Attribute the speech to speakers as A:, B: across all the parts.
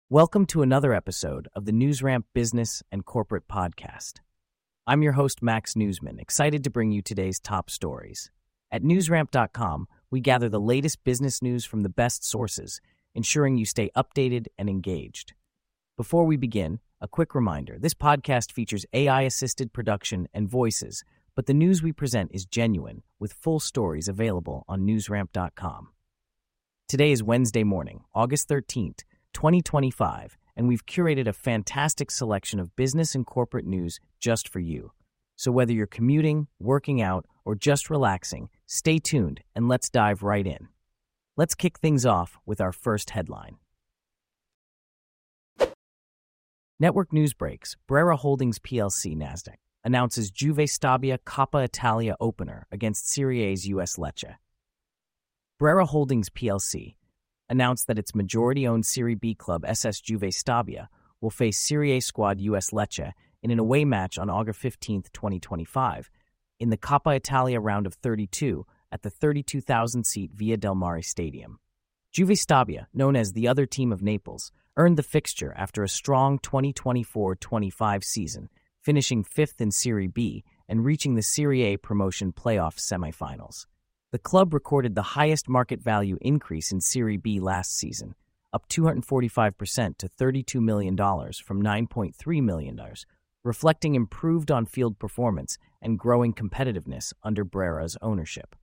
A: Welcome to another episode of the NewsRamp Business and Corporate Podcast. I'm your host, Max Newsman, excited to bring you today's top stories. At newsramp.com, we gather the latest business news from the best sources, ensuring you stay updated and engaged. Before we begin, a quick reminder, this podcast features AI-assisted production and voices, but the news we present is genuine, with full stories available on newsramp.com. Today is Wednesday morning, August 13th, 2025, and we've curated a fantastic selection of business and corporate news just for you. So whether you're commuting, working out, or just relaxing, stay tuned and let's dive right in. Let's kick things off with our first headline. Network news breaks. Brera Holdings plc Nasdaq announces Juve Stabia Coppa Italia opener against Serie A's US Lecce. Brera Holdings plc announced that its majority-owned Serie B club SS Juve Stabia will face Serie A squad US Lecce in an away match on August 15, 2025, in the Coppa Italia round of 32 at the 32,000-seat Via del Mare Stadium. Juve Stabia, known as the other team of Naples, earned the fixture after a strong 2024-25 season, finishing fifth in Serie B and reaching the Serie A promotion playoff semifinals. The club recorded the highest market value increase in Serie B last season, up 245% to $32 million from $9.3 million, reflecting improved on-field performance and growing competitiveness under Brera's ownership.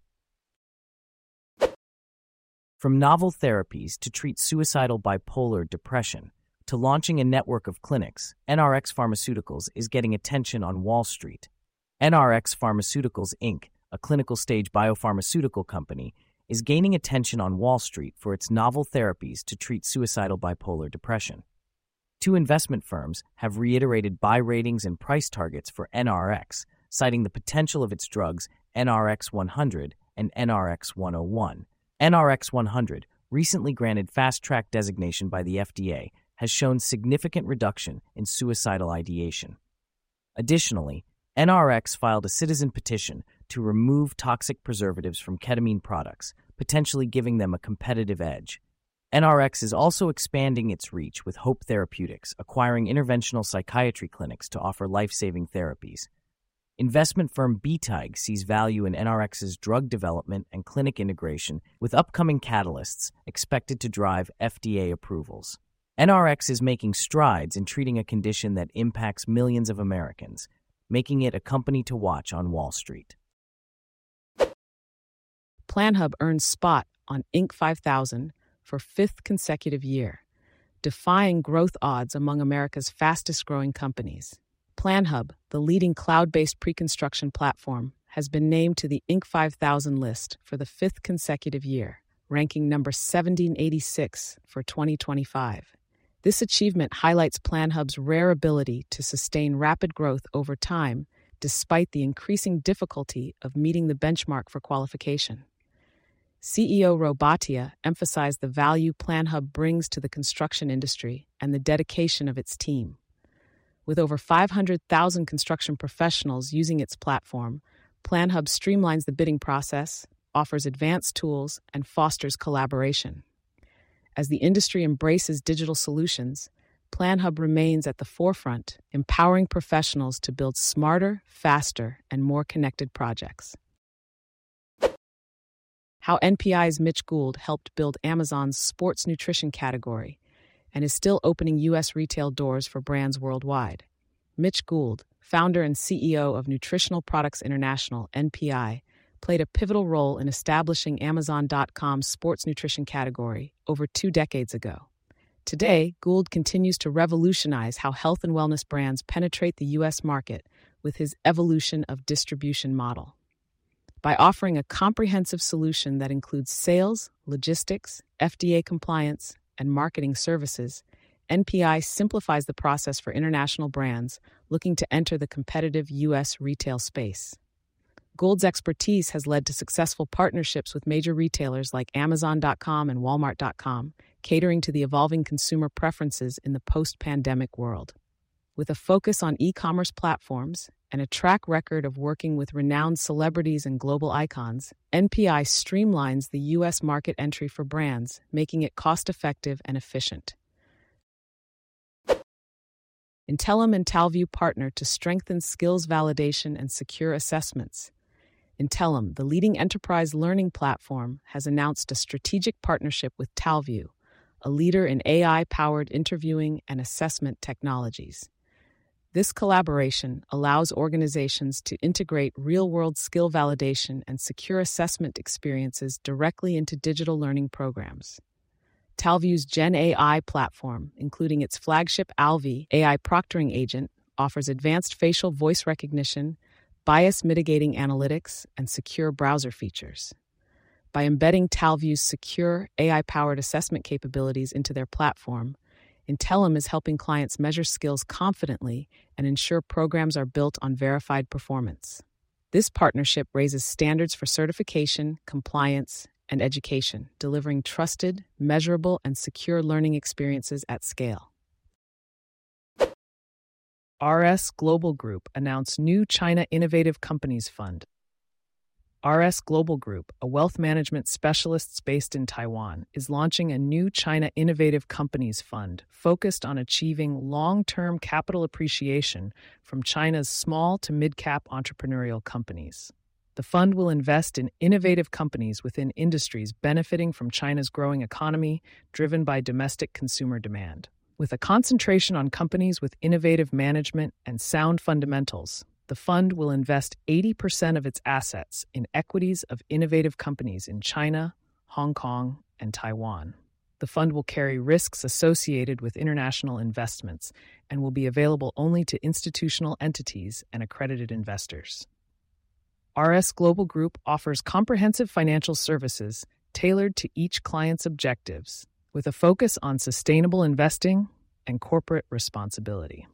A: From novel therapies to treat suicidal bipolar depression to launching a network of clinics, NRx Pharmaceuticals is getting attention on Wall Street. NRx Pharmaceuticals, Inc., a clinical-stage biopharmaceutical company, is gaining attention on Wall Street for its novel therapies to treat suicidal bipolar depression. Two investment firms have reiterated buy ratings and price targets for NRx, citing the potential of its drugs NRx 100 and NRx 101. NRx 100, recently granted fast-track designation by the FDA, has shown significant reduction in suicidal ideation. Additionally, NRx filed a citizen petition to remove toxic preservatives from ketamine products, potentially giving them a competitive edge. NRx is also expanding its reach with Hope Therapeutics, acquiring interventional psychiatry clinics to offer life-saving therapies. Investment firm BTIG sees value in NRx's drug development and clinic integration, with upcoming catalysts expected to drive FDA approvals. NRx is making strides in treating a condition that impacts millions of Americans, making it a company to watch on Wall Street.
B: PlanHub earns spot on Inc. 5000 for fifth consecutive year, defying growth odds among America's fastest-growing companies. PlanHub, the leading cloud-based pre-construction platform, has been named to the Inc. 5000 list for the fifth consecutive year, ranking number 1786 for 2025. This achievement highlights PlanHub's rare ability to sustain rapid growth over time, despite the increasing difficulty of meeting the benchmark for qualification. CEO Robatia emphasized the value PlanHub brings to the construction industry and the dedication of its team. With over 500,000 construction professionals using its platform, PlanHub streamlines the bidding process, offers advanced tools, and fosters collaboration. As the industry embraces digital solutions, PlanHub remains at the forefront, empowering professionals to build smarter, faster, and more connected projects. How NPI's Mitch Gould helped build Amazon's sports nutrition category and is still opening U.S. retail doors for brands worldwide. Mitch Gould, founder and CEO of Nutritional Products International, NPI, played a pivotal role in establishing Amazon.com's sports nutrition category over 2 decades ago. Today, Gould continues to revolutionize how health and wellness brands penetrate the U.S. market with his evolution of distribution model. By offering a comprehensive solution that includes sales, logistics, FDA compliance, and marketing services, NPI simplifies the process for international brands looking to enter the competitive U.S. retail space. Gould's expertise has led to successful partnerships with major retailers like Amazon.com and Walmart.com, catering to the evolving consumer preferences in the post-pandemic world. With a focus on e-commerce platforms and a track record of working with renowned celebrities and global icons, NPI streamlines the U.S. market entry for brands, making it cost-effective and efficient. Intellum and Talview partner to strengthen skills validation and secure assessments. Intellum, the leading enterprise learning platform, has announced a strategic partnership with Talview, a leader in AI-powered interviewing and assessment technologies. This collaboration allows organizations to integrate real-world skill validation and secure assessment experiences directly into digital learning programs. Talview's Gen AI platform, including its flagship Alvi AI proctoring agent, offers advanced facial voice recognition, bias-mitigating analytics, and secure browser features. By embedding Talview's secure, AI-powered assessment capabilities into their platform, Intellum is helping clients measure skills confidently and ensure programs are built on verified performance. This partnership raises standards for certification, compliance, and education, delivering trusted, measurable, and secure learning experiences at scale. RS Global Group announced new China Innovative Companies Fund. RS Global Group, a wealth management specialist based in Taiwan, is launching a new China Innovative Companies Fund focused on achieving long-term capital appreciation from China's small to mid-cap entrepreneurial companies. The fund will invest in innovative companies within industries benefiting from China's growing economy, driven by domestic consumer demand. With a concentration on companies with innovative management and sound fundamentals, the fund will invest 80% of its assets in equities of innovative companies in China, Hong Kong, and Taiwan. The fund will carry risks associated with international investments and will be available only to institutional entities and accredited investors. RS Global Group offers comprehensive financial services tailored to each client's objectives, with a focus on sustainable investing and corporate responsibility.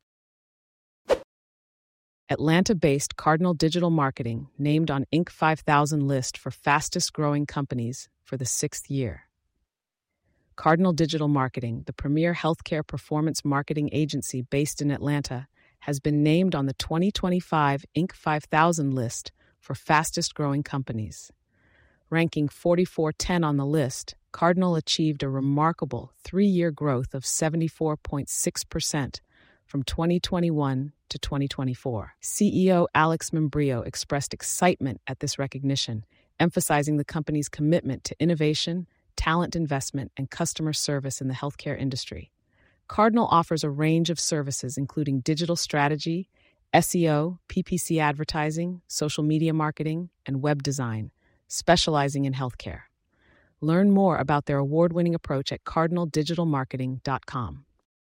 B: Atlanta-based Cardinal Digital Marketing named on Inc. 5000 list for fastest-growing companies for the 6th year. Cardinal Digital Marketing, the premier healthcare performance marketing agency based in Atlanta, has been named on the 2025 Inc. 5000 list for fastest-growing companies. Ranking 4410 on the list, Cardinal achieved a remarkable 3-year growth of 74.6% from 2021 to 2024. CEO Alex Membrillo expressed excitement at this recognition, emphasizing the company's commitment to innovation, talent investment, and customer service in the healthcare industry. Cardinal offers a range of services including digital strategy, SEO, PPC advertising, social media marketing, and web design, specializing in healthcare. Learn more about their award-winning approach at cardinaldigitalmarketing.com.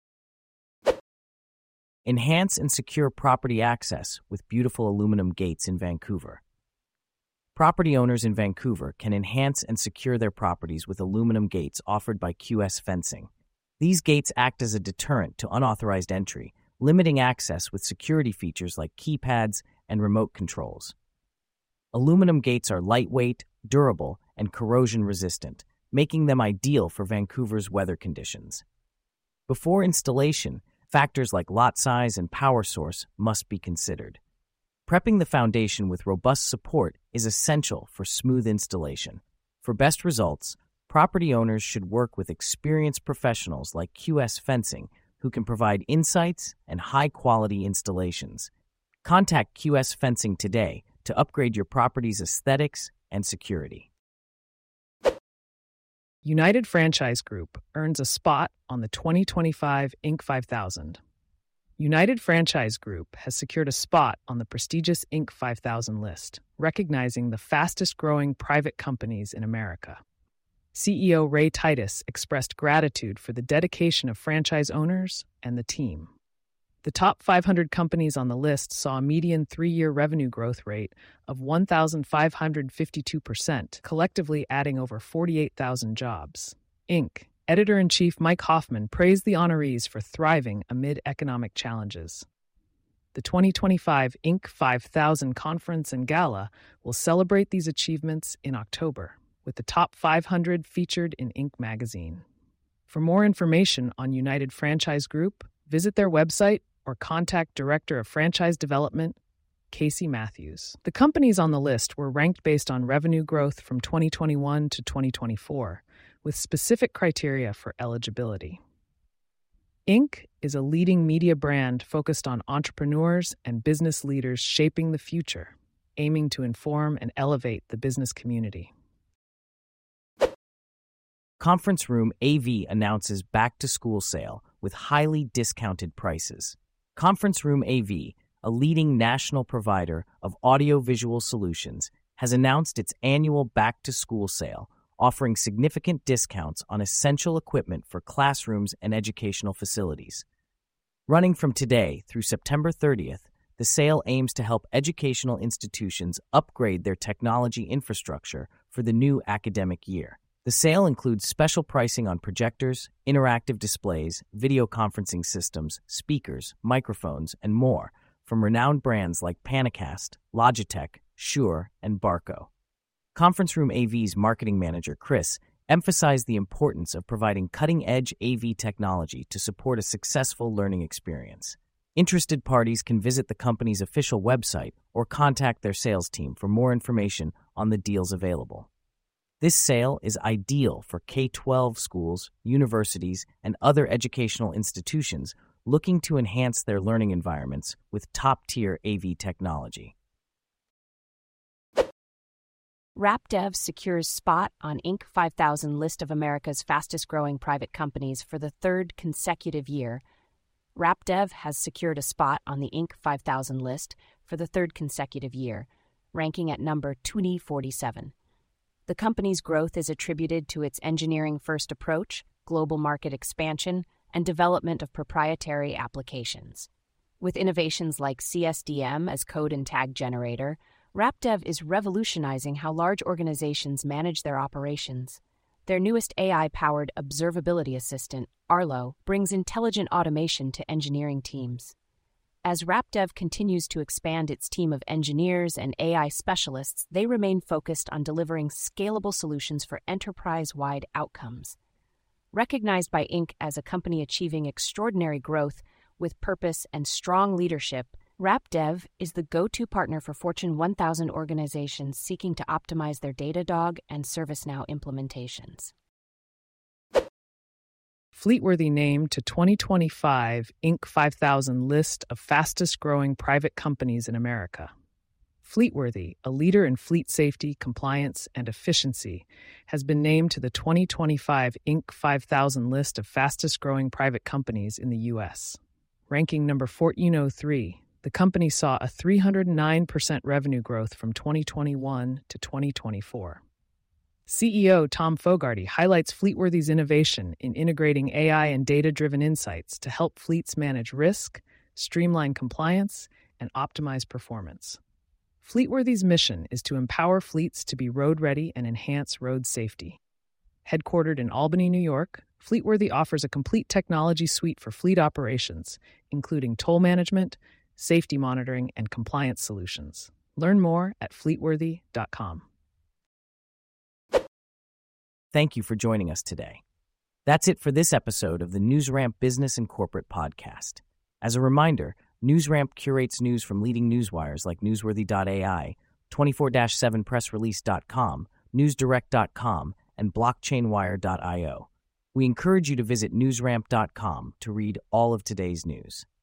A: Enhance and secure property access with beautiful aluminum gates in Vancouver. Property owners in Vancouver can enhance and secure their properties with aluminum gates offered by QS Fencing. These gates act as a deterrent to unauthorized entry, limiting access with security features like keypads and remote controls. Aluminum gates are lightweight, durable, and corrosion-resistant, making them ideal for Vancouver's weather conditions. Before installation, factors like lot size and power source must be considered. Prepping the foundation with robust support is essential for smooth installation. For best results, property owners should work with experienced professionals like QS Fencing, who can provide insights and high-quality installations. Contact QS Fencing today to upgrade your property's aesthetics and security. United Franchise Group earns a spot on the 2025 Inc. 5000. United Franchise Group has secured a spot on the prestigious Inc. 5000 list, recognizing the fastest-growing private companies in America. CEO Ray Titus expressed gratitude for the dedication of franchise owners and the team. The top 500 companies on the list saw a median 3-year revenue growth rate of 1,552%, collectively adding over 48,000 jobs. Inc. Editor-in-Chief Mike Hoffman praised the honorees for thriving amid economic challenges. The 2025 Inc. 5000 Conference and Gala will celebrate these achievements in October, with the top 500 featured in Inc. magazine. For more information on United Franchise Group, visit their website or contact Director of Franchise Development, Casey Matthews. The companies on the list were ranked based on revenue growth from 2021 to 2024, with specific criteria for eligibility.
B: Inc. is a leading media brand focused on entrepreneurs and business leaders shaping the future, aiming to inform and elevate the business community.
A: Conference Room AV announces back-to-school sale with highly discounted prices. Conference Room AV, a leading national provider of audio-visual solutions, has announced its annual back-to-school sale, offering significant discounts on essential equipment for classrooms and educational facilities. Running from today through September 30th, the sale aims to help educational institutions upgrade their technology infrastructure for the new academic year. The sale includes special pricing on projectors, interactive displays, video conferencing systems, speakers, microphones, and more from renowned brands like Panicast, Logitech, Shure, and Barco. Conference Room AV's marketing manager, Chris, emphasized the importance of providing cutting-edge AV technology to support a successful learning experience. Interested parties can visit the company's official website or contact their sales team for more information on the deals available. This sale is ideal for K-12 schools, universities, and other educational institutions looking to enhance their learning environments with top-tier AV technology.
C: RapDev secures spot on Inc. 5000 list of America's fastest-growing private companies for the third consecutive year. RapDev has secured a spot on the Inc. 5000 list for the third consecutive year, ranking at number 247. The company's growth is attributed to its engineering-first approach, global market expansion, and development of proprietary applications. With innovations like CSDM as code and tag generator, RapDev is revolutionizing how large organizations manage their operations. Their newest AI-powered observability assistant, Arlo, brings intelligent automation to engineering teams. As RapDev continues to expand its team of engineers and AI specialists, they remain focused on delivering scalable solutions for enterprise-wide outcomes. Recognized by Inc. as a company achieving extraordinary growth with purpose and strong leadership, RapDev is the go-to partner for Fortune 1000 organizations seeking to optimize their Datadog and ServiceNow implementations.
B: Fleetworthy named to 2025 Inc. 5000 list of fastest-growing private companies in America. Fleetworthy, a leader in fleet safety, compliance, and efficiency, has been named to the 2025 Inc. 5000 list of fastest-growing private companies in the U.S. Ranking number 1403, the company saw a 309% revenue growth from 2021 to 2024. CEO Tom Fogarty highlights Fleetworthy's innovation in integrating AI and data-driven insights to help fleets manage risk, streamline compliance, and optimize performance. Fleetworthy's mission is to empower fleets to be road-ready and enhance road safety. Headquartered in Albany, New York, Fleetworthy offers a complete technology suite for fleet operations, including toll management, safety monitoring, and compliance solutions. Learn more at fleetworthy.com.
A: Thank you for joining us today. That's it for this episode of the NewsRamp Business and Corporate Podcast. As a reminder, NewsRamp curates news from leading newswires like Newsworthy.ai, 24/7pressrelease.com, NewsDirect.com, and BlockchainWire.io. We encourage you to visit NewsRamp.com to read all of today's news.